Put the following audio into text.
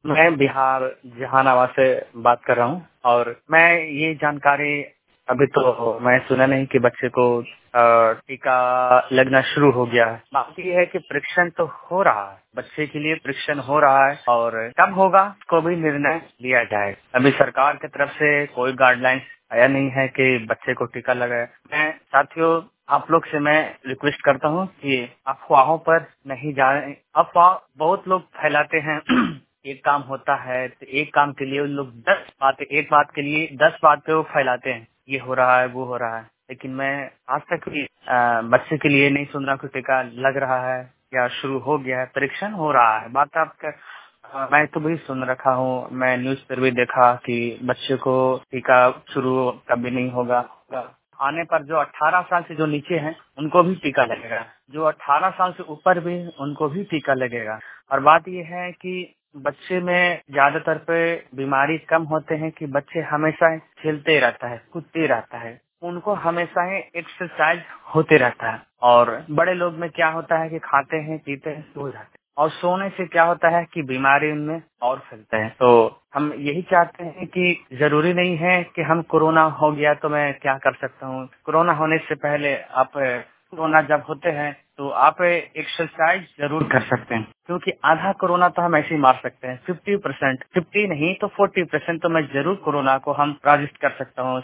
मैं बिहार जहानाबाद से बात कर रहा हूँ और मैं ये जानकारी अभी तो मैं सुना नहीं कि बच्चे को टीका लगना शुरू हो गया है। बात ये है कि परीक्षण तो हो रहा है, बच्चे के लिए परीक्षण हो रहा है और कब होगा इसको भी निर्णय लिया जाए। अभी सरकार की तरफ से कोई गाइडलाइंस आया नहीं है कि बच्चे को टीका लगाए। मैं साथियों आप लोग से मैं रिक्वेस्ट करता हूँ कि अफवाहों पर नहीं जाए। अफवाह बहुत लोग फैलाते हैं एक काम होता है तो एक काम के लिए उन लोग 10 बातें, एक बात के लिए 10 बातें वो फैलाते हैं, ये हो रहा है वो हो रहा है। लेकिन मैं आज तक भी बच्चे के लिए नहीं सुन रहा कि टीका लग रहा है या शुरू हो गया है, परीक्षण हो रहा है। बात आपका मैं तो भी सुन रखा हूँ, मैं न्यूज पर भी देखा कि बच्चे को टीका शुरू कभी नहीं होगा। आने पर जो 18 साल से जो नीचे हैं उनको भी टीका लगेगा, जो 18 साल से ऊपर भी उनको भी टीका लगेगा। और बात ये है कि बच्चे में ज्यादातर पे बीमारी कम होते हैं कि बच्चे हमेशा खेलते रहता है, कूदते रहता है, उनको हमेशा ही एक्सरसाइज होते रहता है। और बड़े लोग में क्या होता है कि खाते हैं पीते हैं सो जाते हैं, और सोने से क्या होता है कि बीमारी उनमें और फैलते हैं। तो हम यही चाहते हैं कि जरूरी नहीं है कि हम कोरोना हो गया तो मैं क्या कर सकता हूँ। कोरोना होने से पहले आप कोरोना जब होते हैं तो आप एक्सरसाइज जरूर कर सकते हैं, क्योंकि आधा कोरोना तो हम ऐसे ही मार सकते हैं। 50% 50 नहीं तो 40% तो मैं जरूर कोरोना को हम पराजित कर सकता हूँ।